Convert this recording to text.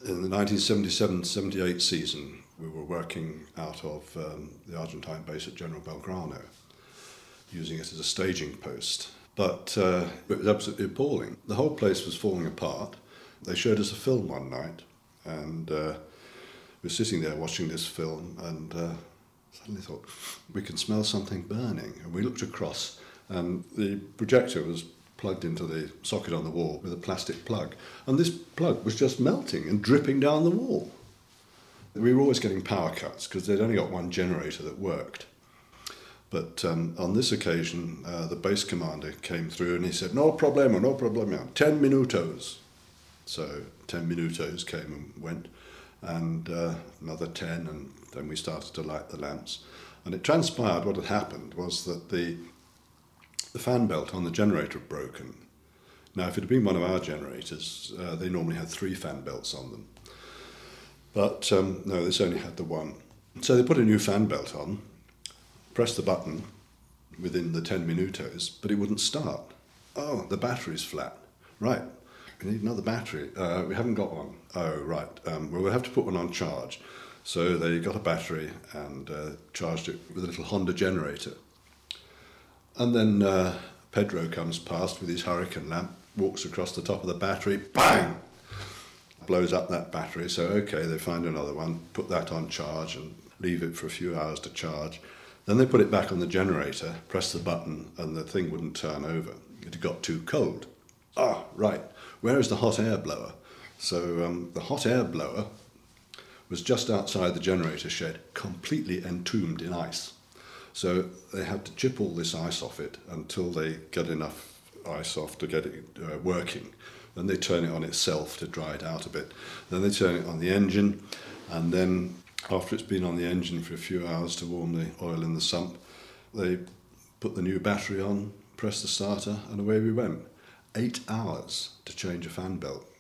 In the 1977-78 season, we were working out of the Argentine base at General Belgrano, using it as a staging post. But it was absolutely appalling. The whole place was falling apart. They showed us a film one night, and we were sitting there watching this film, and suddenly thought, we can smell something burning. And we looked across, and the projector was plugged into the socket on the wall with a plastic plug. And this plug was just melting and dripping down the wall. We were always getting power cuts because they'd only got one generator that worked. But on this occasion, the base commander came through and he said, no problema, 10 minutos. So 10 minutos came and went, and another 10, and then we started to light the lamps. And it transpired what had happened was that the fan belt on the generator had broken. Now, if it had been one of our generators, they normally had 3 fan belts on them. But no, this only had the one. So they put a new fan belt on, pressed the button within the 10 minutos, but it wouldn't start. Oh, the battery's flat. Right, we need another battery. We haven't got one. Oh, right. Well, we'll have to put one on charge. So they got a battery and charged it with a little Honda generator. And then Pedro comes past with his hurricane lamp, walks across the top of the battery, bang! Blows up that battery. So, okay, they find another one, put that on charge and leave it for a few hours to charge. Then they put it back on the generator, press the button, and the thing wouldn't turn over. It had got too cold. Ah, right. Where is the hot air blower? So the hot air blower was just outside the generator shed, completely entombed in ice. So they had to chip all this ice off it until they get enough ice off to get it working. Then they turn it on itself to dry it out a bit. Then they turn it on the engine, and then after it's been on the engine for a few hours to warm the oil in the sump, they put the new battery on, press the starter, and away we went. 8 hours to change a fan belt.